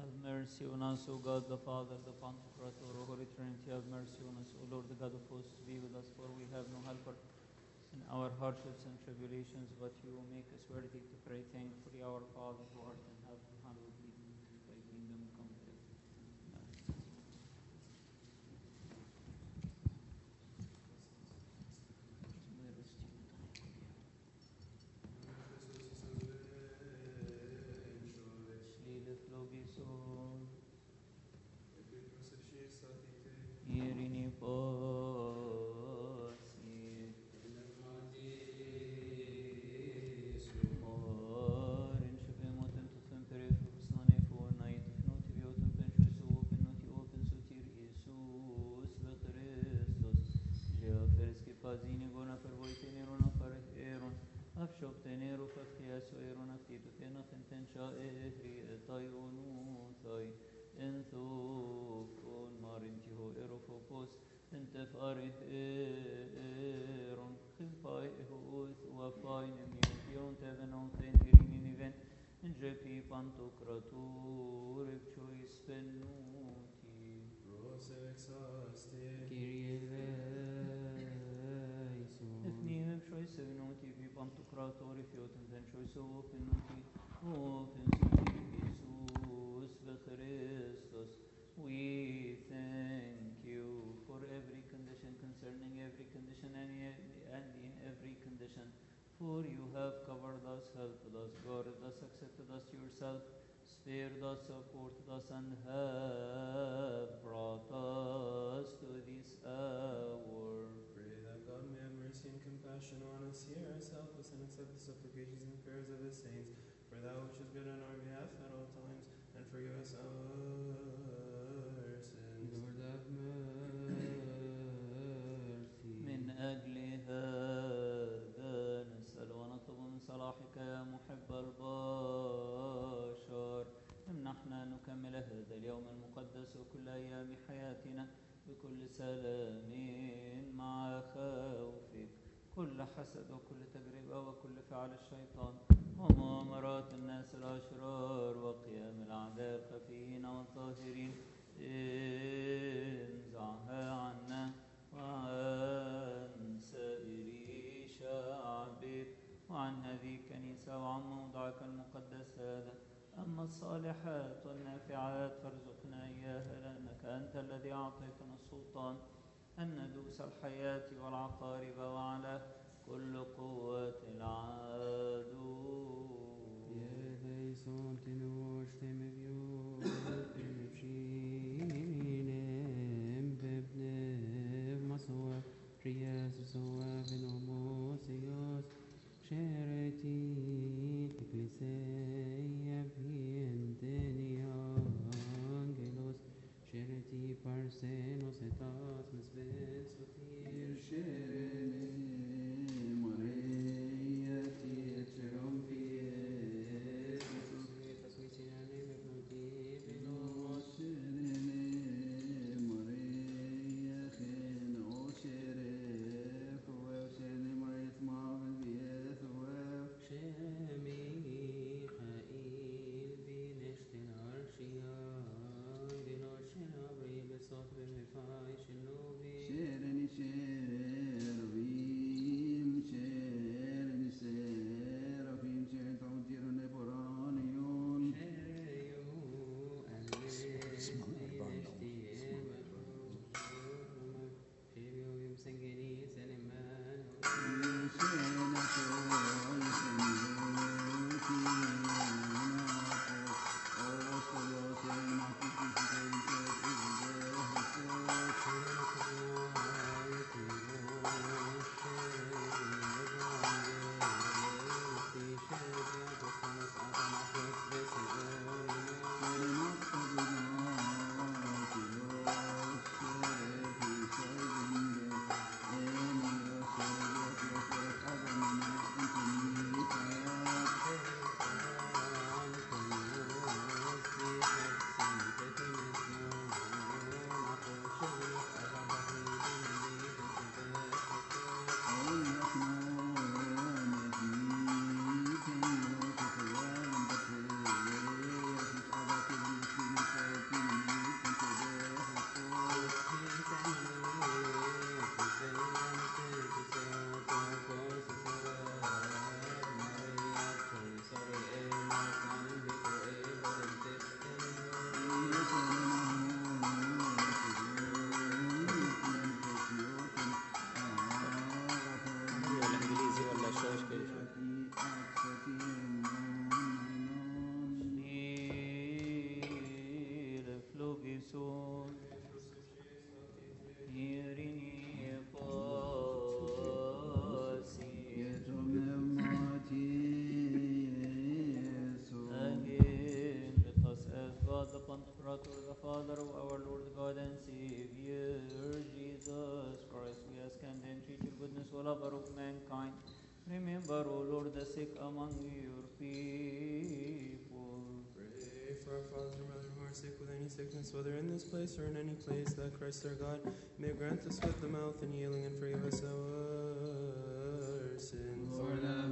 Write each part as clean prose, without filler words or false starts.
Have mercy on us, O God, the Father, the Pantocrator, O Holy Trinity, have mercy on us, O Lord, the God of hosts, be with us, for we have no helper in our hardships and tribulations, but you make us worthy to pray thankfully. Our Father, who art in heaven, hallowed be thy kingdom come. Irini posi Morin shufemo tentus imperifus non efonait Fnoti biotum pensus open noti open sotir Iisus Christus Geoferis que pazini gona per voi teneron afare eron Afshop tenero faftiaso eron aftito tena fentencha ehri etai onutai Enthokon marintiho erofopos Entef arit eron Chimpai ehoth Wafain emnion tevenon ten irin Enjepi pantocratur Epchois pennuti Kyrie eleison Efnim epchois pennuti Pi pantocrator Efiotum tenchois pennuti Christus, we thank you for every condition, concerning every condition and in every condition. For you have covered us, helped us, guarded us, accepted us yourself, spared us, supported us, and have brought us to this hour. Pray that God may have mercy and compassion on us, hear us, help us, and accept the supplications and prayers of his saints, for that which is good on our behalf at all times, and forgive us our sins. Lord have mercy. من أجل هذا نسأل ونطلب من صلاحك يا محب البشر امنحنا نكمل هذا اليوم المقدس وكل أيام حياتنا بكل سلام مع خوفك كل حسد وكل تجربة وكل فعل الشيطان ومؤامرات الناس الأشرار وقيام الأعداء الخفيين والظاهرين انزعها عنا وعن سائر شعبك وعن هذه الكنيسة وعن موضعك المقدس هذا أما الصالحات والنافعات فارزقنا إياها لأنك أنت الذي أعطيتنا السلطان أن ندوس الحياة والعقارب وعلى كل قوة العدو. Eleison tenor temeviotim bebnev masoa prias soa venomosios shereti ecclesia vienteni angelos shereti parsenos etas mesbet sotir Father of our Lord God and Savior, Jesus Christ, we ask and entreat your goodness, O lover of mankind. Remember, O Lord, the sick among your people. Pray for our fathers and mothers who are sick with any sickness, whether in this place or in any place, that Christ our God may grant us with the mouth and healing and forgive us our sins. Lord have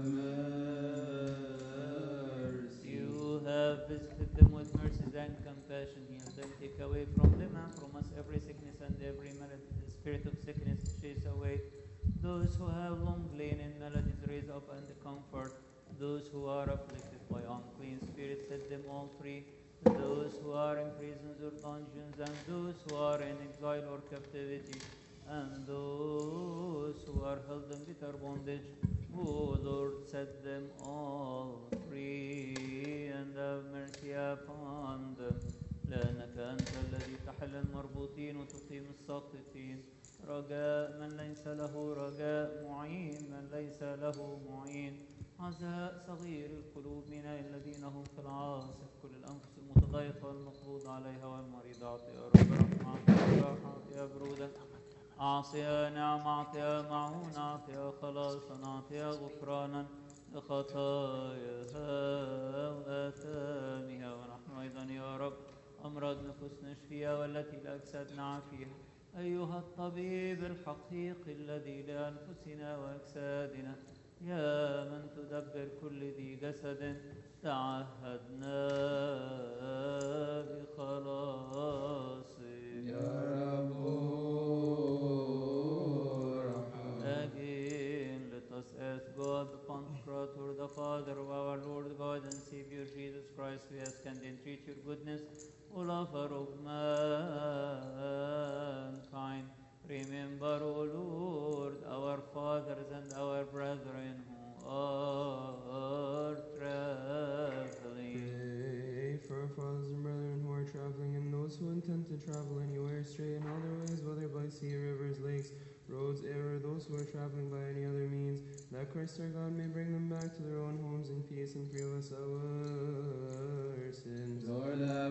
mercy. You have visited them with mercies and compassion. Heal them, take away from them and from us every sickness and every malady. The spirit of sickness chase away. Those who have long lain in maladies raise up and comfort. Those who are afflicted by unclean spirits set them all free. Those who are in prisons or dungeons, and those who are in exile or captivity, and those who are held in bitter bondage, O Lord, set them all free and have mercy upon them. لأنك أنت الذي تحل المربوطين وتقيم الساقطين. رجاء من ليس له رجاء، معين من ليس له معين. عزاء صغير القلوب من الذين هم في العاصف. كل الأنفس المتضايقة والمقبوض عليها والمريضة أعطيها رب رحمة، أعطيها راحة، أعطيها برودة، أعطيها نعمة، أعطيها معونة، أعطيها خلاصا، أعطيها غفرانا لخطاياها وآثامها. ونحن أيضا يا رب أمراض نفوسنا اشفيها والتي لأجسادنا عافيها. أيها الطبيب الحقيقي الذي لأنفسنا وأجسادنا، يا من تدبر كل ذي جسد، تعهدنا بخلاصك. يا رب Again, let us ask God, the Pantocrator, the Father of our Lord God and Savior Jesus Christ, we ask and entreat your goodness, O lover of mankind. Remember, O Lord, our fathers and our brethren who are traveling. Pray for our fathers and brethren who are traveling, and those who intend to travel anywhere straight in all their ways, whether by sea, rivers, lakes, roads, air, or those who are traveling by any other means, that Christ our God may bring them back to their own homes in peace and forgive us our sins. Lord have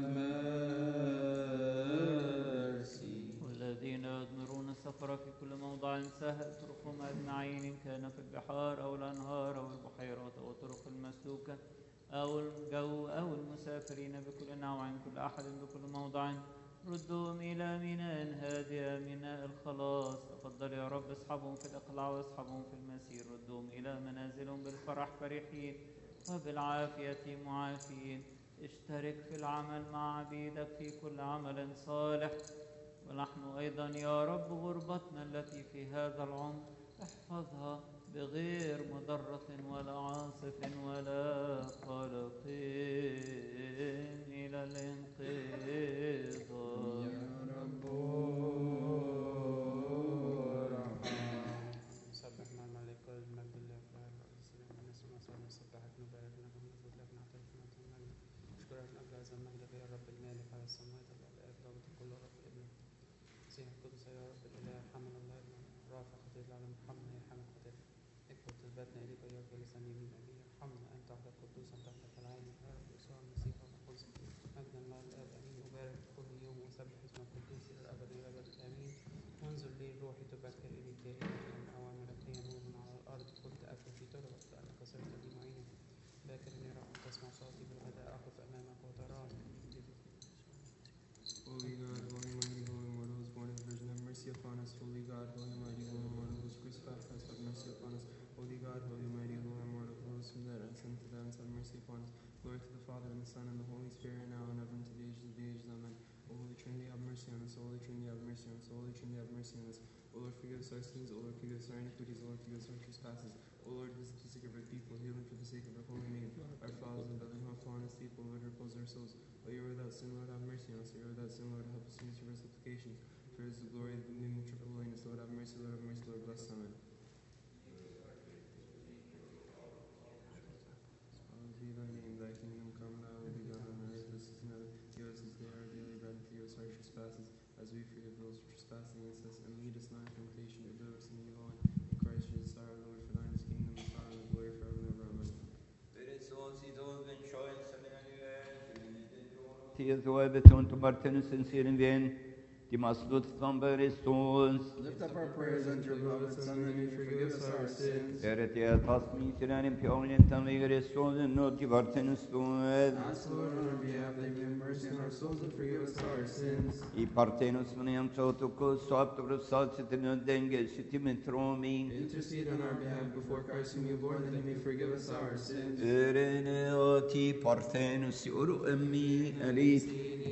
mercy. والذين يضمرون السفر في كل موضع سهل طرقهم أجمعين، إن كان في البحار أو الأنهار أو البحيرات أو الطرق المسلوكة أو الجو أو المسافرين بكل نوع، كل أحد بكل موضع، ردهم إلى ميناء هادئة، ميناء الخلاص. تفضل يا رب، اصحبهم في الإقلاع واصحبهم في المسير، ردهم إلى منازلهم بالفرح فرحين وبالعافية معافين. اشترك في العمل مع عبيدك في كل عمل صالح. ونحن أيضا يا رب غربتنا التي في هذا العمر احفظها بغير مضرة ولا عاصف ولا قلق إلى الانقضاء. يا رب سبح مع الملائكة المجد لله في العالي والسلام على نسمع صلاة نسبحك نبارك لك ونثبت لك نعترف لك المجد نشكرك من أجل هذا المجد يا رب المالك على السماوات والأرض ضابط الكل رب ابنك مسيح القدس يا رب الإله حمل الله رافع خطية العالم ارحمنا يا حامل خطية اكبر تثبتنا إليك يا رب لسان يمين أبي ارحمنا أنت وحدك قدوس أنت وحدك العالم يا رب يسوع المسيح والقدس مجدا الله الآب أمين أبارك كل يوم وسبح اسم القدوس إلى الأبد إلى الأبد آمين. وانظر لي روحي تبكر إلي كائنا أوامرك هي نور على الأرض قلت أكل في تربة لأنك صرت لي معينا باكر يا رب تسمع صوتي بالغداء أقف أمامك وتراني. Holy God, holy mighty, holy immortal, who was born of the Virgin, have mercy upon us. Holy God, holy mighty, holy immortal, who was crucified for us, have mercy upon us. Holy God, holy mighty, holy immortal, who rose from the dead, ascended to the heavens, have mercy upon us. Glory to the Father, and the Son, and the Holy Spirit, now and ever, and to the ages of the ages. Amen. O Holy Trinity, have mercy on us. O Holy Trinity, have mercy on us. O Holy Trinity, have mercy on us. O Lord, forgive us our sins. O Lord, forgive us our iniquities. O Lord, forgive us our trespasses. O Lord, visit the sick of our people, heal them for the sake of our holy name. Our fathers and brethren who have fallen asleep, O Lord, repose their souls. O you are without sin, Lord, have mercy on us. O you are without sin, Lord, help us to use your supplications. For it is the glory of the living triple holiness. Lord, have mercy, Lord, have mercy, Lord, bless. Amen. Hallowed be thy name, thy kingdom come, thy will be done on earth as it is in heaven. Give us this day our daily bread, and forgive us our trespasses, as we forgive those who trespass against us. And lead us not into temptation, but deliver us from evil. One. In Christ Jesus our Lord, for thine is the kingdom, the power, and the glory forever and ever. Amen. Per il suo sito ben sciogliersi nel universo, till the Everton to Martinus and Sirin the Maslut from Beristos. Lift up our prayers unto your beloved Son, that he forgive us our sins. Eretia Tasmi Siran Pionian Tamigaristos and not the Martinus to Ask the Lord on our behalf that he have mercy on our souls and forgive us our sins. I Partenus Maniam Sotocos, so up to the Salt Sitin Dengue, Sitimetromi. Intercede on our behalf before Christ whom you bore, that he may forgive us our sins. Ereneoti Partenus Uru Emmi Elit.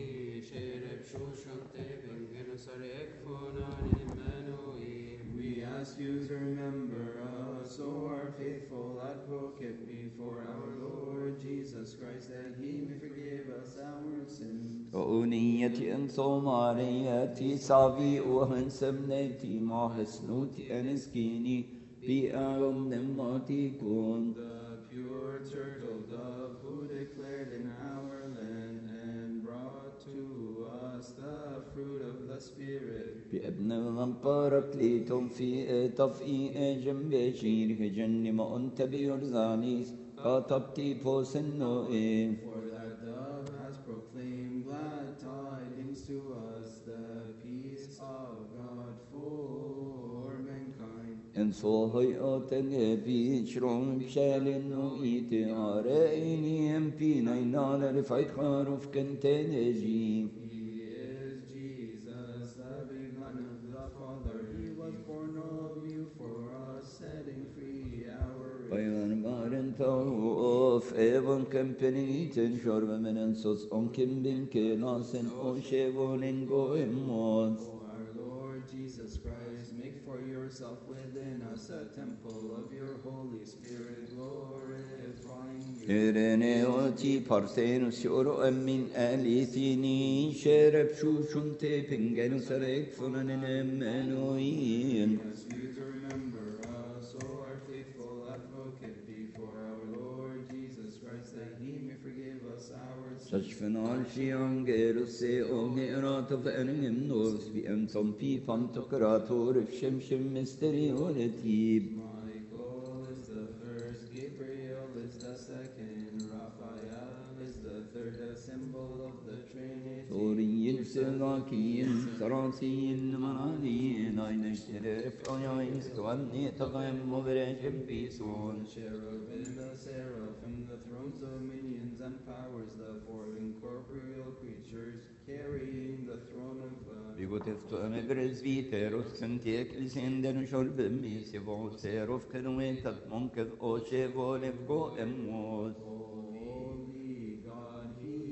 We ask you to remember us, O our faithful advocate, before our Lord Jesus Christ, that he may forgive us our sins. أونيتي أن صوماريتي صافي وهن سمنتي ما حسنوتي أنسكيني بأعلم نماتي كون. The pure turtle dove who declared in our land and brought to us the fruit of the Spirit. بابن المنبرك ليتم في طفئي جنب شيرك جن ما أنت بيرزانيس كاتبتي بوسنو For that dove has proclaimed glad tidings to us, the peace of God for mankind. إن صوهي أتنى بيشرون بشالنو إتعاريني أم بينا ينال رفعت خاروف كنتنجي. He is Jesus, the begotten of the Father. He was born of you for us, setting free our race. Bayan baren tavuf evon kempeni tenşor ve menen sos on kim bin kelasen o şevonin goemos. O our Lord Jesus Christ, make for yourself within us a temple of your Holy Spirit, glorifying you. Erene oti partenus yoro emmin elithini şerep şuşun tepingen sarek funanen emmenoin. Ask you to remember us, O our faithful advocate, before our Lord Jesus Christ, that he may forgive us our sins. Saçfenal şiyangeru se o geratı verenim nos bi emsom pi fantokrator şemşem misteri oletib. Michael is the first, Gabriel is the second, Raphael is the third, a symbol of the Trinity. Toriyin sevakiyin sarasiyin manaliyin aynı şeref ayayin suanni tagaym muberecem bisun. Cherubim, the seraphim, the thrones, dominions, and powers, the four incorporeal creatures carrying the throne of God. Bigoteftu emebres viteros sentie klisinden şorbem misivos serof kenuetat monkev o şevolev go emos. Holy God,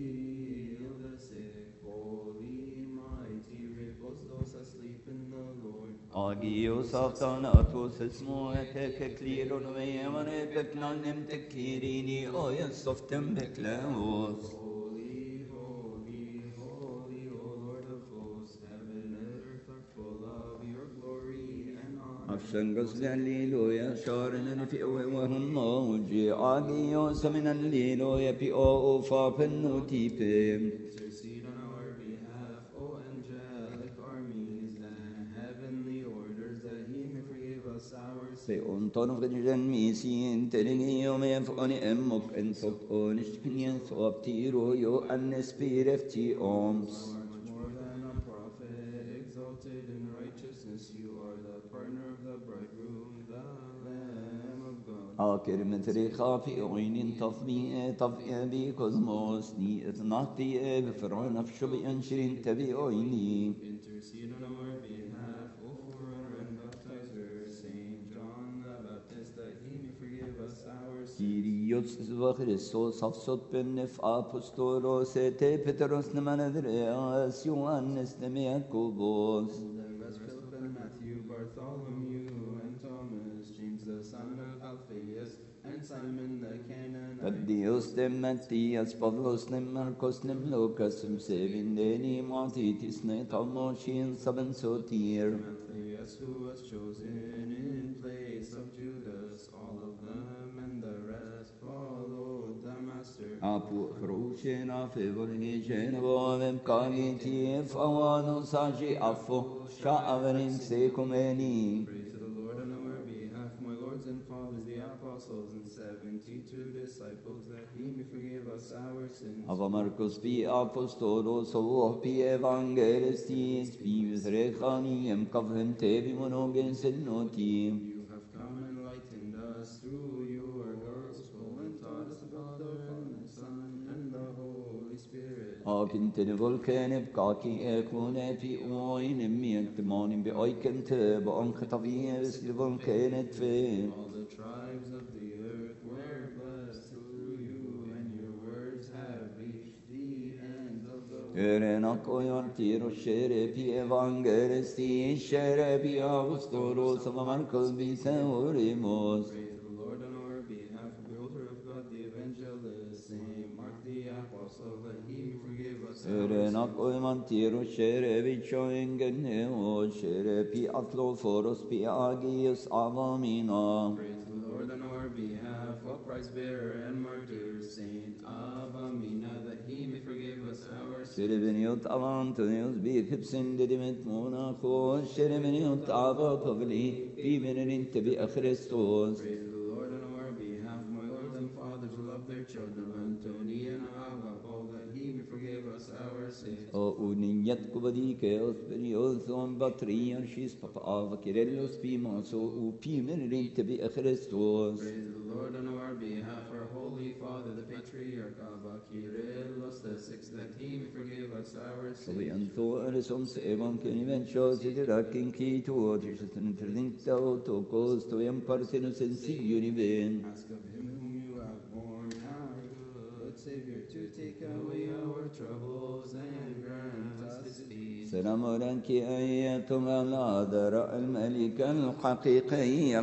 heal the sick. Holy, mighty, repose those asleep in the Lord. Agios aftanatos esmo etek kliron ve yemane beknanem tekirini oyes softem beklaos. Holy, holy, holy, O Lord of hosts, heaven and earth are full of your glory and honor. Afşangos galliloya şarenen fi ovehun noji agios minan liloya pi o ufapen tipim. Intercede on our behalf, O angelic armies and heavenly orders, that he may forgive us our sins. Ve onton vgen misin telingi me foni emok en sok onishknien sop tiro yo anespirefti oms. Much more than a prophet, exalted in righteousness, you are the partner of the bridegroom, the Lamb of God. آخر متريخا في عين طفئ بي كوزموس ني اثناتي بفرعون في شبي انشرين تبي عيني. Intercede on our behalf, O forerunner and baptizer, Saint John the Baptist, that he may forgive us our sins. Kyrios Christos hafsot bennef apostolos te Petros nemanadreas Ioannes nemiakobos. Then bless Philip and Matthew, Bartholomew and Thomas, James the son of Alphaeus, and Simon the Canaanite. Taddios nem Matthias Pavlos nem Marcos nem Lucas Sevin deni Matitis ne Talmoshin saben sotir. Matthias, who was chosen in place of Judas, all of them and the rest followed the Master. Apu Frushen Afevon Genovem Kagitiev Awano Saji Afo Sha'avarin Sekumeni. Pray to the Lord on our behalf, my lords and fathers, the apostles and 70 22 disciples, that he may forgive us our sins. Ava Marcos pi apostolos o pi evangelistis pi rechanium kavhem tevi monogens notim. You have come and enlightened us through your gospel and taught us the Father and the Son and the Holy Spirit. Akintene volkene bkaki ekune pi oin miek demonim be oikente be anketavies de volkene tve. All the tribes of the earth were blessed through you, and your words have reached the ends of the world. Erenak oyon tiro shere pi evangelisti shere pi apostolos ava Marcos bi seorimos. Praise the Lord on our behalf, the author of God, the evangelist, Saint Mark the Apostle, that he may forgive us our Erenak sins. oyon tiro shere pi choingen o shere pi atloforos pi agios avamina. Praise the Lord on our behalf, O Christ bearer and martyr, Saint Avamina, that he may forgive us our sins. Şerefiniot avantonios bi hepsin dedimet monaco şerefiniot ava pavli bi benerin tebi Christos. Praise the Lord on our behalf, my lords and fathers who love their children, Antoni and Ava, Paul, that he may forgive us our sins. O uniyat kubadike osperios on patriarchis papa ava kirellos bi maso u pi benerin tebi Christos. Praise the Lord on our behalf, our Holy Father, the Patriarch Abba Kyrillos the Sixth, that he may forgive us our Så vi sins. anto eresom se evanken eventos idirakin kito tishatin trinta otokos to em partenus en sigioni ven. Ask of him whom you have borne, our good Savior, to take away our troubles and grant us his peace. سلام لك أيتم العذراء الملكة الحقيقية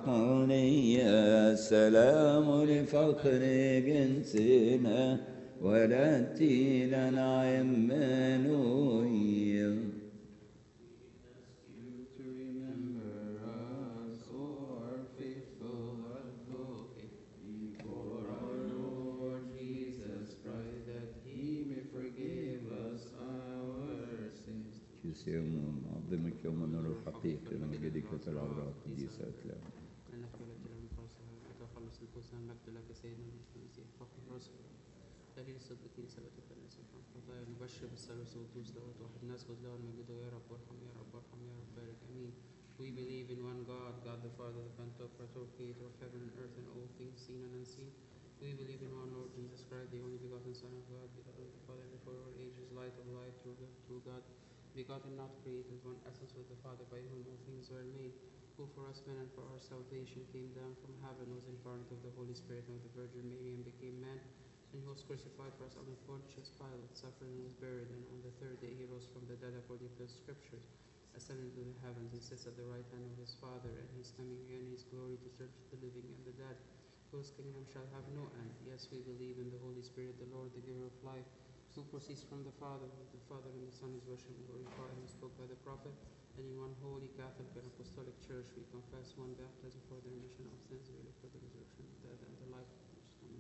الحقانية سلام لفخر جنسنا ولدتي لنا عمانويل. To remember us, O our faithful advocate, before our Lord Jesus Christ, that he may forgive us our sins. يوم عظمك يوم النور الحقيقي لمجدك العذراء القديسة لنا. لأنك ولدت لنا الفرصة وتخلص نفوسنا المجد لك سيدنا المسيح فقط الرسل دليل الصديقين ثبتك الناس عن خطايا نبشر بالثالوث والقدوس دوت واحد نسجد له المجد يا رب وارحم يا رب وارحم يا رب بارك امين. We believe in one God, God the Father, the Pantocrator, creator of heaven and earth and all things seen and unseen. We believe in one Lord Jesus Christ, the only begotten Son of God, begotten of the Father before all ages, light of light, true God, begotten, not created, one essence with the Father, by whom all things were made, who for us men and for our salvation came down from heaven, was incarnate of the Holy Spirit and of the Virgin Mary, and became man, and he was crucified for us under Pontius Pilate, suffered and was buried, and on the third day he rose from the dead according to the Scriptures, ascended to the heavens, and sits at the right hand of his Father, and he is coming again in his glory to judge the living and the dead, whose kingdom shall have no end. Yes, we believe in the Holy Spirit, the Lord, the giver of life, who proceeds from the Father, who the Father and the Son is worshipped and glorified, and spoke by the prophet, and in one holy Catholic and Apostolic Church we confess one baptism for the remission of sins, we look for the resurrection of the dead and the life of the just coming.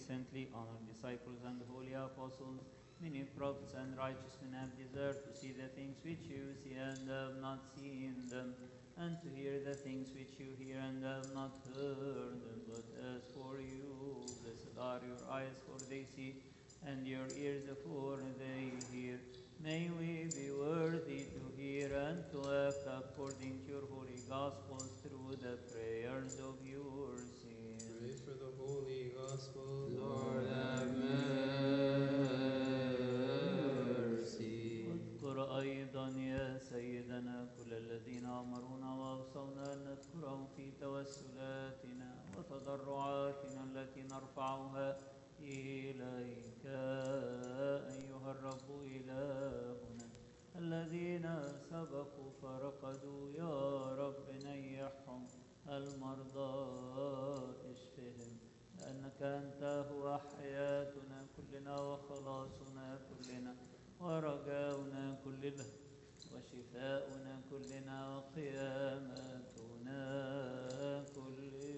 recently honored disciples and holy apostles. Many prophets and righteous men have deserved to see the things which you see and have not seen them, and to hear the things which you hear and have not heard them. But as for you, blessed are your eyes, for they see, and your ears, for they hear. May we be worthy to hear and to act according to your holy gospel through the prayers of your saints. Pray for the holy gospel. Lord, have mercy. واذكر أيضا يا سيدنا كل الذين أمرونا وأوصونا أن نذكرهم في توسلاتنا وتضرعاتنا التي نرفعها إليك أيها الرب إلهنا. الذين سبقوا فرقدوا يا رب نيحهم، المرضى اشفهم، لأنك أنت هو حياتنا كلنا وخلاصنا كلنا ورجاؤنا كلنا وشفاؤنا كلنا وقيامتنا كلنا.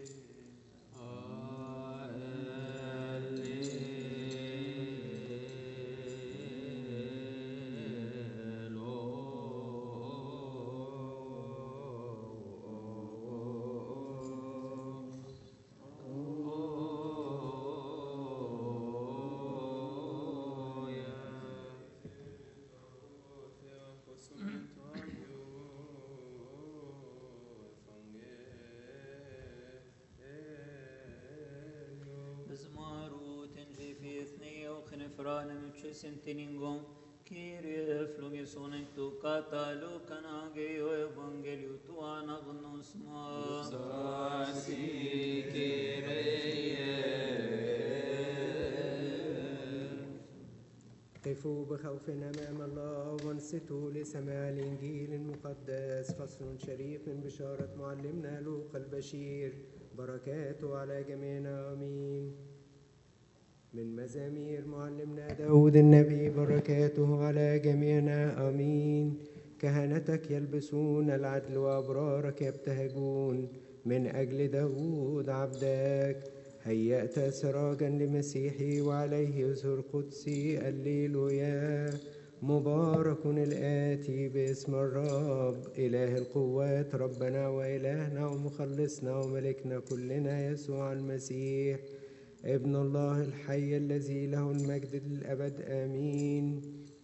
Sentiningom, Kyrie flugisonic tu catalucanage o evangeliu tu anagnosma. Sarsi قفوا بخوف أمام الله وانصتوا لسماع الإنجيل المقدس. فصل شريف من بشارة معلمنا لوقا البشير، بركاته على جميعنا آمين. من مزامير معلمنا داود النبي، بركاته على جميعنا آمين. كهنتك يلبسون العدل وأبرارك يبتهجون من أجل داود عبدك. هيأت سراجا لمسيحي وعليه يزهر قدسي الليلويا. مبارك الآتي باسم الرب إله القوات، ربنا وإلهنا ومخلصنا وملكنا كلنا يسوع المسيح ابن الله الحي الذي له المجد للأبد آمين.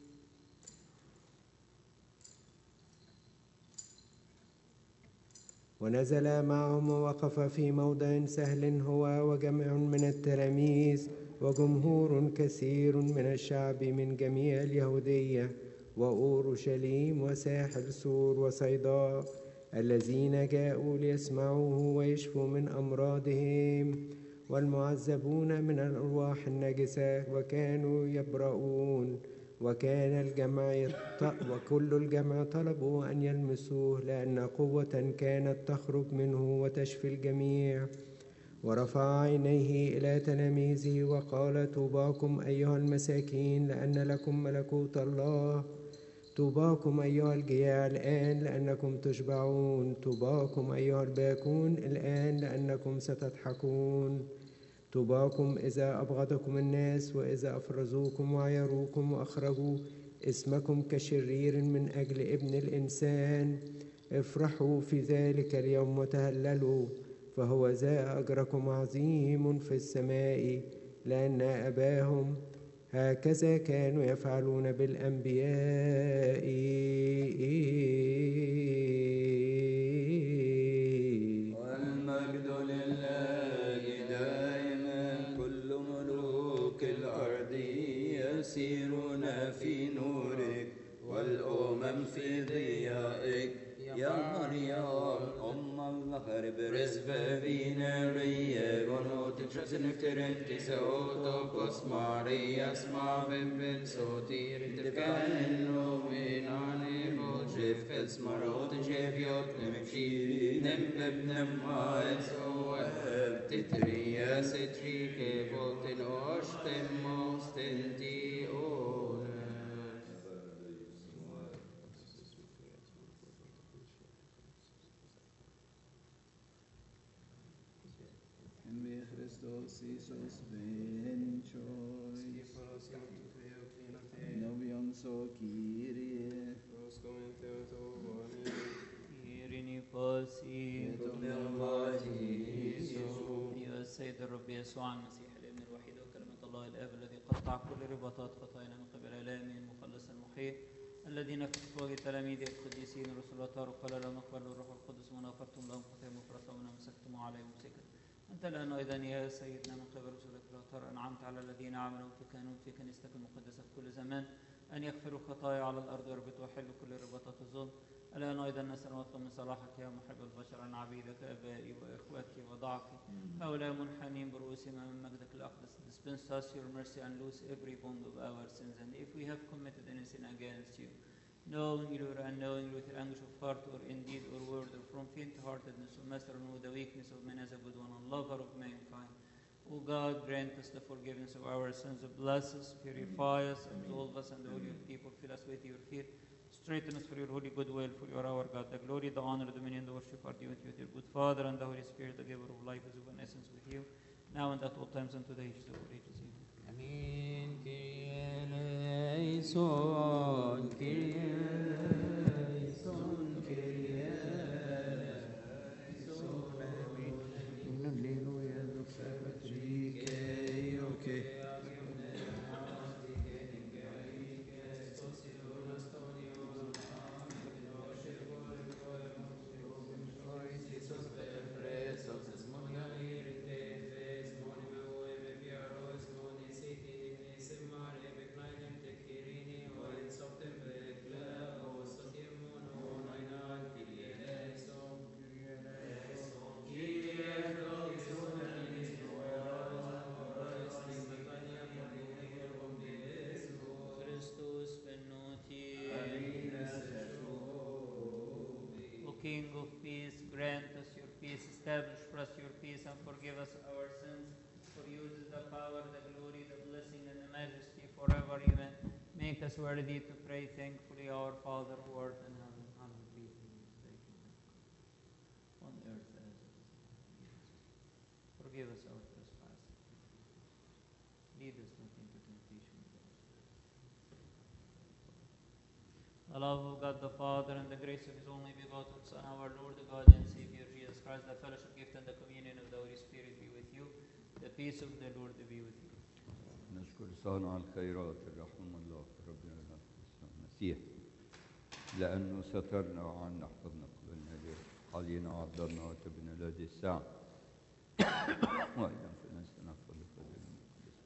ونزل معهم ووقف في موضع سهل هو وجمع من التلاميذ وجمهور كثير من الشعب من جميع اليهودية وأورشليم وساحل سور وصيداء، الذين جاءوا ليسمعوه ويشفوا من أمراضهم، والمعذبون من الأرواح النجسة وكانوا يبرؤون. وكان وكل الجمع طلبوا أن يلمسوه، لأن قوة كانت تخرج منه وتشفي الجميع. ورفع عينيه إلى تلاميذه وقال: طوباكم أيها المساكين، لأن لكم ملكوت الله. طوباكم أيها الجياع الآن، لأنكم تشبعون. طوباكم أيها الباكون الآن، لأنكم ستضحكون. طوباكم إذا أبغضكم الناس، وإذا أفرزوكم وعيروكم وأخرجوا اسمكم كشرير من أجل ابن الإنسان. افرحوا في ذلك اليوم وتهللوا، فهو ذا أجركم عظيم في السماء، لأن أباهم هكذا كانوا يفعلون بالأنبياء. والمجد لله دائما. كل ملوك الأرض يسيرون في نورك، والأمم في ضيائك. يا مريم أم الله برزبابينارية ونوتك شسنكترنتي سأوتوكوس ماريا اسمع ببن صوتير تفكانو من عني بوجف اسمروت جيبيوت نمشي نمبب ما يسوى تتريا ستريك بولتن أوشتن موستنتي Christos Iisus benchoi. Novion so Kyrie. إيريني باسي يا السيد الرب يسوع المسيح الابن الوحيد وكلمة الله الآب الذي قطع كل رباطات خطايانا من قبل آلامه المخلص المحيي الذين في وجه تلاميذه القديسين الرسل والطهر قال لهم اقبلوا الروح القدس من غفرتم لهم خطاياهم وفرطا ومن مسكتم عليهم مسكا أنت الآن أيضا يا سيدنا من قبل رسلك الأطهار أنعمت على الذين عملوا في كانون في كنيستك المقدسة في كل زمان أن يغفروا الخطايا على الأرض ويربطوا ويحلوا كل رباطات الظلم الآن أيضا نسأل ونطلب من صلاحك يا محب البشر عن عبيدك أبائي وإخوتي وضعفي هؤلاء منحنين برؤوسهم أمام مجدك الأقدس. Dispense us your mercy and loose every bond of our sins, and if we have committed any sin against you, knowingly or unknowingly, with anguish of heart or in deed or word or from faint-heartedness, O Master, and with the weakness of man as a good one and lover of mankind, O God, grant us the forgiveness of our sins, bless us, purify us, absolve us, and all your people fill us with your fear. Straighten us for your holy goodwill, for you are our God. The glory, the honor, the dominion, the worship are due to you, your good Father, and the Holy Spirit, the giver of life, is of an essence with you, now and at all times, and to the ages of ages. Amen. Kyrie eleison, Kyrie eleison, Kyrie eleison. Alleluia, doxa patrike, ioke. King of peace, grant us your peace, establish for us your peace, and forgive us our sins. For yours is the power, the glory, the blessing, and the majesty forever. Amen. Make us worthy to pray thankfully, our Father who art in heaven, hallowed be thy name. On earth as it is in heaven. Forgive us our trespasses. Lead us not into temptation. The love of God the Father and the grace of His only begotten Son, our Lord, God and Savior Jesus Christ, the fellowship, gift, and the communion of the Holy Spirit be with you. The peace of the Lord be with you. نشكر صانع الخيرات الرحمن الله ربنا المسيح لأنه سترنا وعنا حفظنا قبلنا ليه حالينا وعضلنا وتبنا لهذه الساعة وأيضا في نفسنا فضل المقدس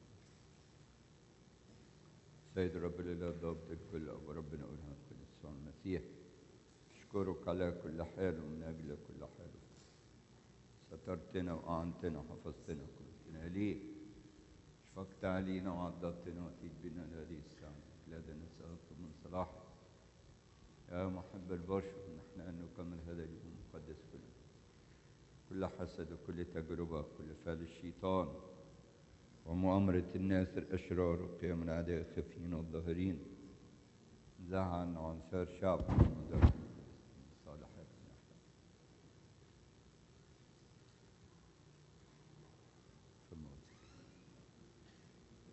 سيد رب الإله ضابط الكل أبو ربنا أولها كل الصانع المسيح أشكرك على كل حال ومن أجل كل حال سترتنا وأعنتنا وحفظتنا قلتنا ليه شفقت علينا وعضدتنا وأتيت بنا لهذه الساعة لذا نسألك من صلاحك يا محب البشر نحن أن نكمل هذا اليوم المقدس كل حسد وكل تجربة كل فعل الشيطان ومؤامرة الناس الأشرار وقيام الأعداء الخفيين والظاهرين زعا عن سائر شعب